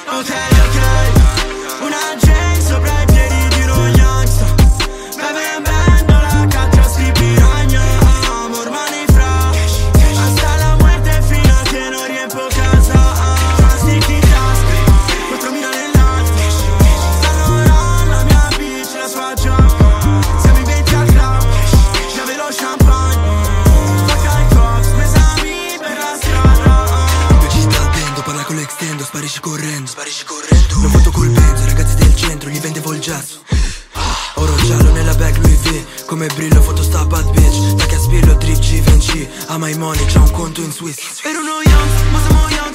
Ok, ok, una J sopra i piedi di uno youngster. Beve bendo la caccia sti piranha. Amor mani fra, hasta la muerte fino a che non riempo casa. Sticky task, 4.000 nell'alto. Stanno la mia bitch, la sua giacca. Siamo in 20 al club, giave lo champagne. Spacca i cops, pesami per la strada. Ci sta attento, parla con l'extendo, sparisci correndo. Non foto col benzo, ragazzi del centro, gli vendevo il jazz. Oro giallo nella bag Louis V, come brillo foto sta bad bitch. Da che aspirlo drip Givenchy, ama i money, c'ha un conto in Swiss. Ero uno young, ma siamo young.